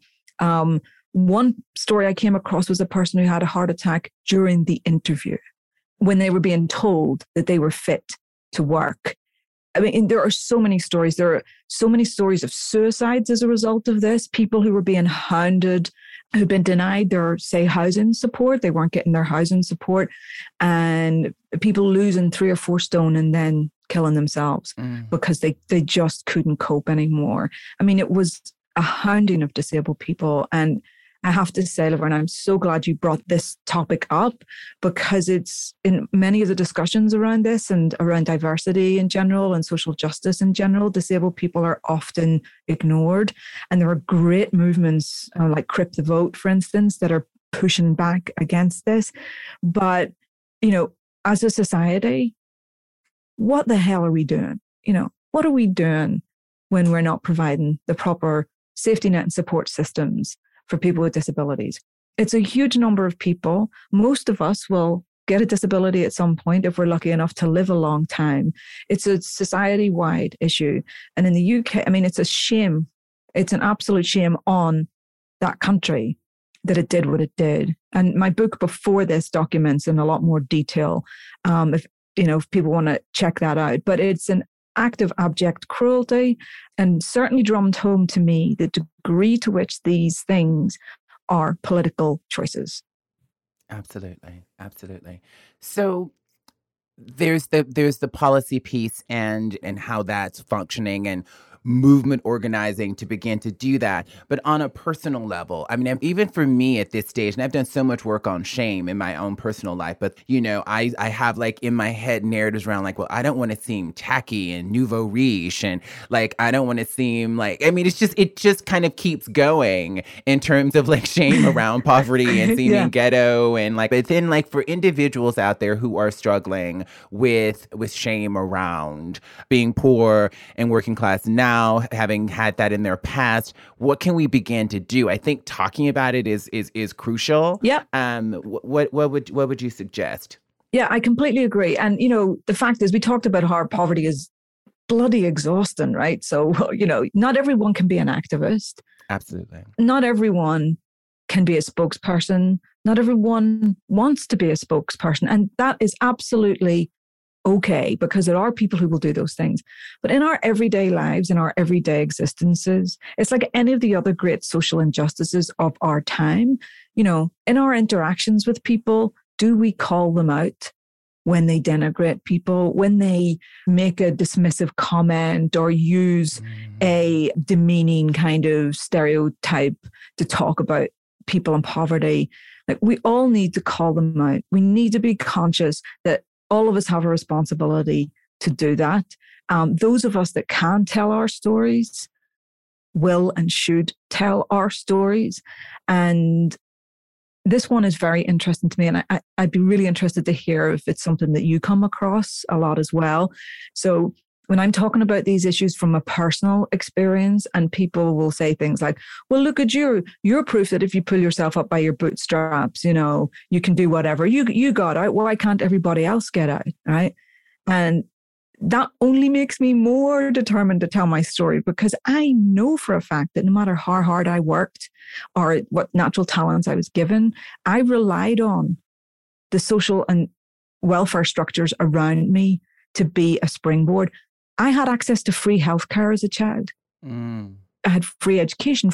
One story I came across was a person who had a heart attack during the interview when they were being told that they were fit to work. I mean, there are so many stories. There are so many stories of suicides as a result of this, people who were being hounded, who'd been denied their, say, housing support. They weren't getting their housing support, and people losing 3 or 4 stone and then killing themselves because they just couldn't cope anymore. I mean, it was a hounding of disabled people. And I have to say, Laverne, I'm so glad you brought this topic up, because it's in many of the discussions around this and around diversity in general and social justice in general, disabled people are often ignored. And there are great movements like Crip the Vote, for instance, that are pushing back against this. But, you know, as a society, what the hell are we doing? You know, what are we doing when we're not providing the proper safety net and support systems for people with disabilities? It's a huge number of people. Most of us will get a disability at some point if we're lucky enough to live a long time. It's a society-wide issue. And in the UK, I mean, it's a shame. It's an absolute shame on that country that it did what it did. And my book before this documents in a lot more detail, if people want to check that out. But it's an act of abject cruelty, and certainly drummed home to me the degree to which these things are political choices. Absolutely. So there's the policy piece and how that's functioning, and movement organizing to begin to do that. But on a personal level, I mean, even for me at this stage, and I've done so much work on shame in my own personal life, but, you know, I have like in my head narratives around like, well, I don't want to seem tacky and nouveau riche. And like, I don't want to seem like, I mean, it just kind of keeps going in terms of like shame around poverty and seeming ghetto. And like, but then like for individuals out there who are struggling with shame around being poor and working class now, having had that in their past, what can we begin to do? I think talking about it is crucial. Yeah. What would you suggest? Yeah, I completely agree. And, you know, the fact is, we talked about how poverty is bloody exhausting, right? So, you know, not everyone can be an activist. Absolutely. Not everyone can be a spokesperson. Not everyone wants to be a spokesperson. And that is absolutely okay, because there are people who will do those things. But in our everyday lives, in our everyday existences, it's like any of the other great social injustices of our time. You know, in our interactions with people, do we call them out when they denigrate people, when they make a dismissive comment or use a demeaning kind of stereotype to talk about people in poverty? Like, we all need to call them out. We need to be conscious that all of us have a responsibility to do that. Those of us that can tell our stories will and should tell our stories. And this one is very interesting to me. And I'd be really interested to hear if it's something that you come across a lot as well. So when I'm talking about these issues from a personal experience, and people will say things like, well, look at you. You're proof that if you pull yourself up by your bootstraps, you know, you can do whatever. You got out. Why can't everybody else get out? Right. And that only makes me more determined to tell my story, because I know for a fact that no matter how hard I worked or what natural talents I was given, I relied on the social and welfare structures around me to be a springboard. I had access to free healthcare as a child. I had free education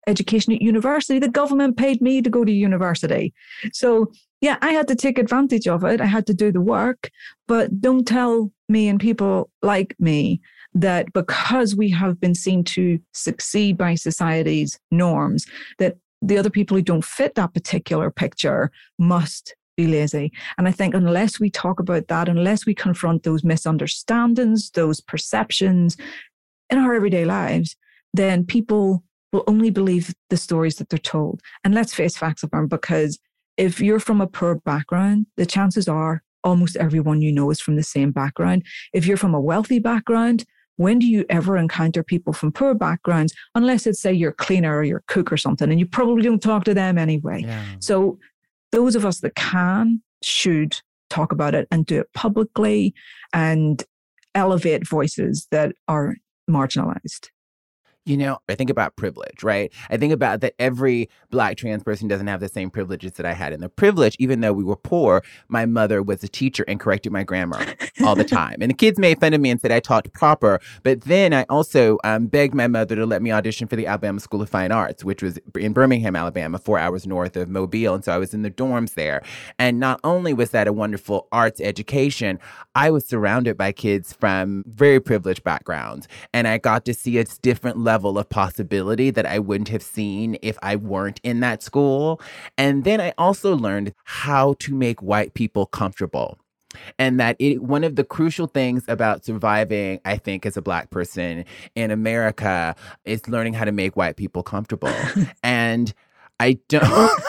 at university. The government paid me to go to university. So yeah, I had to take advantage of it. I had to do the work, but don't tell me and people like me that because we have been seen to succeed by society's norms, that the other people who don't fit that particular picture must be lazy. And I think unless we talk about that, unless we confront those misunderstandings, those perceptions in our everyday lives, then people will only believe the stories that they're told. And let's face facts of them, because if you're from a poor background, the chances are almost everyone you know is from the same background. If you're from a wealthy background, when do you ever encounter people from poor backgrounds? Unless it's, say, your cleaner or your cook or something, and you probably don't talk to them anyway. Yeah. So those of us that can, should talk about it and do it publicly and elevate voices that are marginalized. You know, I think about privilege, right? I think about that every Black trans person doesn't have the same privileges that I had. And the privilege, even though we were poor, my mother was a teacher and corrected my grammar all the time. And the kids made fun of me and said I talked proper. But then I also begged my mother to let me audition for the Alabama School of Fine Arts, which was in Birmingham, Alabama, 4 hours north of Mobile. And so I was in the dorms there. And not only was that a wonderful arts education, I was surrounded by kids from very privileged backgrounds. And I got to see a different level of possibility that I wouldn't have seen if I weren't in that school. And then I also learned how to make white people comfortable. And that one of the crucial things about surviving, I think, as a Black person in America is learning how to make white people comfortable. And I don't.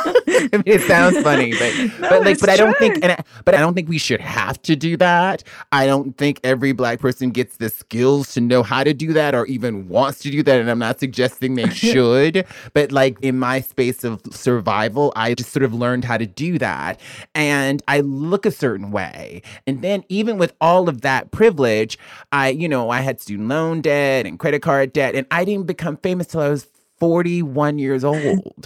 I mean, it sounds funny, but I don't think, but I don't think we should have to do that. I don't think every Black person gets the skills to know how to do that or even wants to do that. And I'm not suggesting they should, but like in my space of survival, I just sort of learned how to do that. And I look a certain way. And then even with all of that privilege, I had student loan debt and credit card debt, and I didn't become famous till I was 41 years old.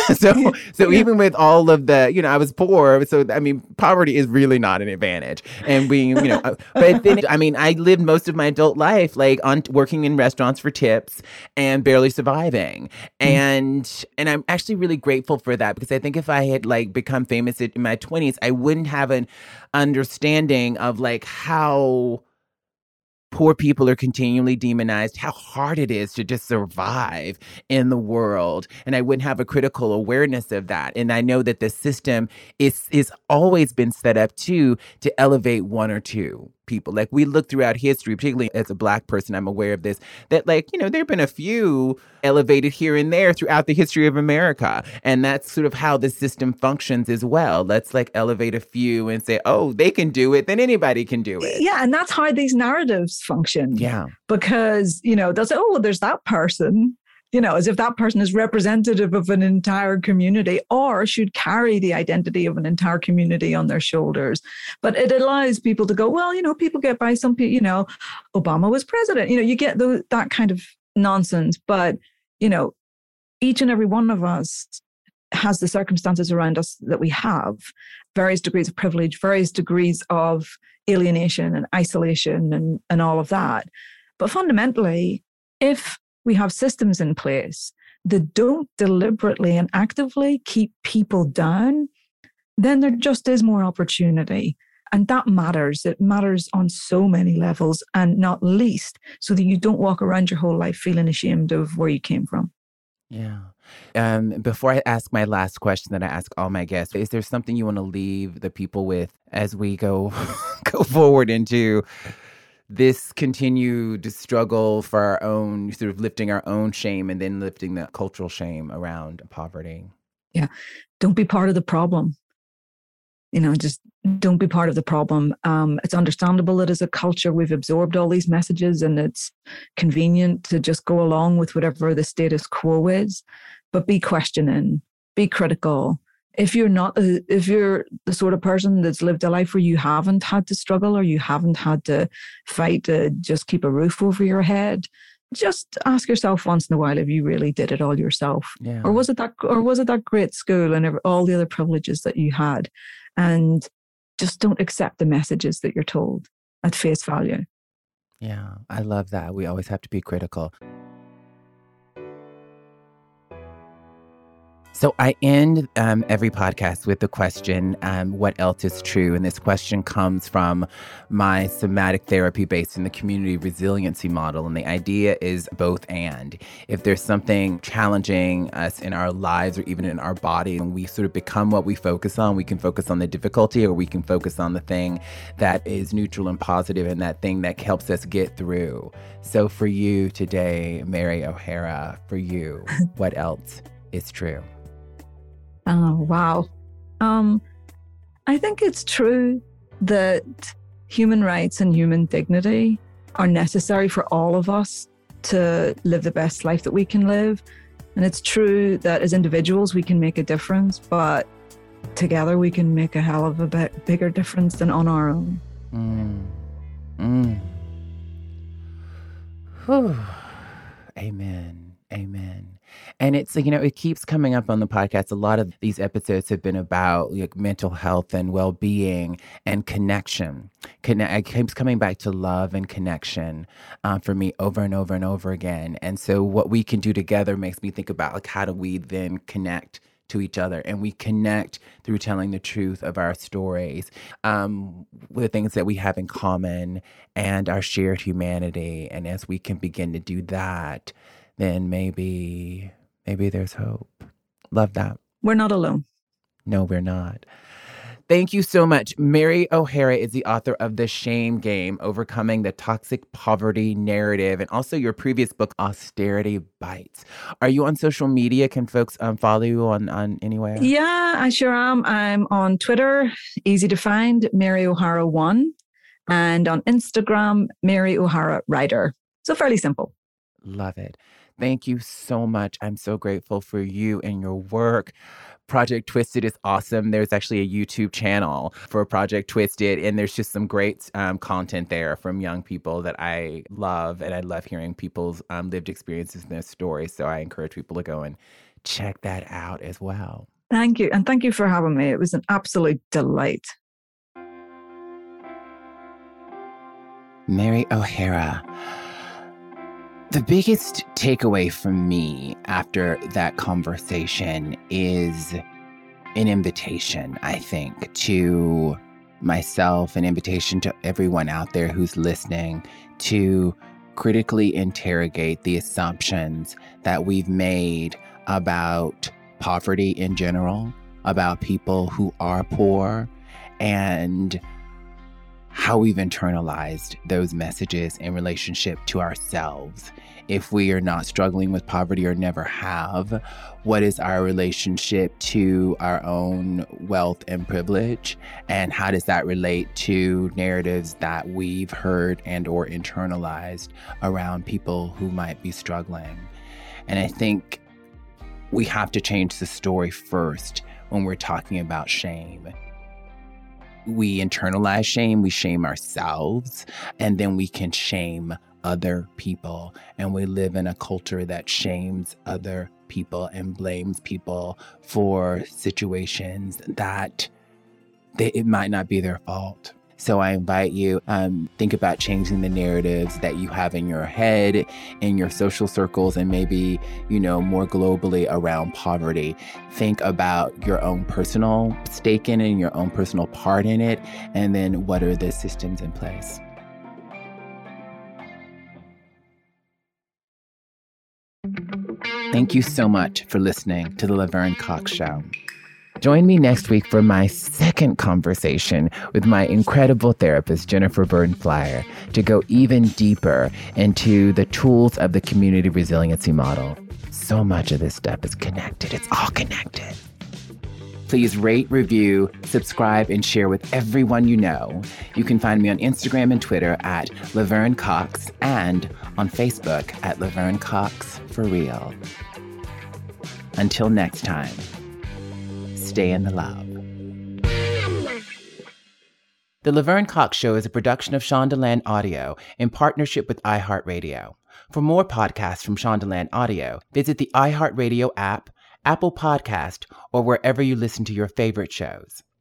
So even with all of the, I was poor. So, I mean, poverty is really not an advantage. And but then, I lived most of my adult life, like working in restaurants for tips and barely surviving. And I'm actually really grateful for that, because I think if I had like become famous in my 20s, I wouldn't have an understanding of like how poor people are continually demonized, how hard it is to just survive in the world. And I wouldn't have a critical awareness of that. And I know that the system is always been set up to elevate one or two people. Like we look throughout history, particularly as a Black person, I'm aware of this, that there have been a few elevated here and there throughout the history of America. And that's sort of how the system functions as well. Let's elevate a few and say, oh, they can do it, then anybody can do it. Yeah. And that's how these narratives function. Yeah. Because, they'll say, oh, well, there's that person. As if that person is representative of an entire community or should carry the identity of an entire community on their shoulders. But it allows people to go, well, people get by. Some people, Obama was president. You get that kind of nonsense. But, each and every one of us has the circumstances around us that we have, various degrees of privilege, various degrees of alienation and isolation and all of that. But fundamentally, if we have systems in place that don't deliberately and actively keep people down, then there just is more opportunity. And that matters. It matters on so many levels, and not least so that you don't walk around your whole life feeling ashamed of where you came from. Yeah. Before I ask my last question that I ask all my guests, is there something you want to leave the people with as we go forward into this continued struggle for our own, sort of lifting our own shame and then lifting the cultural shame around poverty? Yeah. Don't be part of the problem. Just don't be part of the problem. It's understandable that as a culture, we've absorbed all these messages and it's convenient to just go along with whatever the status quo is, but be questioning, be critical. If you're the sort of person that's lived a life where you haven't had to struggle or you haven't had to fight to just keep a roof over your head, just ask yourself once in a while if you really did it all yourself. Yeah. Or was it that great school and all the other privileges that you had? And just don't accept the messages that you're told at face value. Yeah, I love that. We always have to be critical. So I end every podcast with the question, what else is true? And this question comes from my somatic therapy based in the community resiliency model. And the idea is both and. If there's something challenging us in our lives or even in our body, and we sort of become what we focus on, we can focus on the difficulty or we can focus on the thing that is neutral and positive and that thing that helps us get through. So for you today, Mary O'Hara, for you, what else is true? Oh, wow. I think it's true that human rights and human dignity are necessary for all of us to live the best life that we can live. And it's true that as individuals, we can make a difference, but together we can make a hell of a bit bigger difference than on our own. Whew. Amen. Amen. And it's, it keeps coming up on the podcast. A lot of these episodes have been about mental health and well-being and connection. It keeps coming back to love and connection for me over and over and over again. And so what we can do together makes me think about how do we then connect to each other, and we connect through telling the truth of our stories, with the things that we have in common and our shared humanity. And as we can begin to do that, then maybe there's hope. Love that. We're not alone. No, we're not. Thank you so much. Mary O'Hara is the author of The Shame Game, Overcoming the Toxic Poverty Narrative, and also your previous book, Austerity Bites. Are you on social media? Can folks follow you on anywhere? Yeah, I sure am. I'm on Twitter, easy to find, Mary O'Hara 1, and on Instagram, Mary O'Hara Writer. So fairly simple. Love it. Thank you so much. I'm so grateful for you and your work. Project Twisted is awesome. There's actually a YouTube channel for Project Twisted, and there's just some great content there from young people that I love, and I love hearing people's lived experiences and their stories. So I encourage people to go and check that out as well. Thank you. And thank you for having me. It was an absolute delight. Mary O'Hara. The biggest takeaway from me after that conversation is an invitation, I think, to myself, an invitation to everyone out there who's listening to critically interrogate the assumptions that we've made about poverty in general, about people who are poor, and how we've internalized those messages in relationship to ourselves. If we are not struggling with poverty or never have, what is our relationship to our own wealth and privilege? And how does that relate to narratives that we've heard and or internalized around people who might be struggling? And I think we have to change the story first when we're talking about shame. We internalize shame, we shame ourselves, and then we can shame other people. And we live in a culture that shames other people and blames people for situations that it might not be their fault. So I invite you, think about changing the narratives that you have in your head, in your social circles, and maybe, more globally around poverty. Think about your own personal stake in it and your own personal part in it, and then what are the systems in place? Thank you so much for listening to The Laverne Cox Show. Join me next week for my second conversation with my incredible therapist, Jennifer Byrne-Flyer, to go even deeper into the tools of the community resiliency model. So much of this stuff is connected. It's all connected. Please rate, review, subscribe, and share with everyone you know. You can find me on Instagram and Twitter at Laverne Cox and on Facebook at Laverne Cox for real. Until next time, stay in the love. The Laverne Cox Show is a production of Shondaland Audio in partnership with iHeartRadio. For more podcasts from Shondaland Audio, visit the iHeartRadio app, Apple Podcast, or wherever you listen to your favorite shows.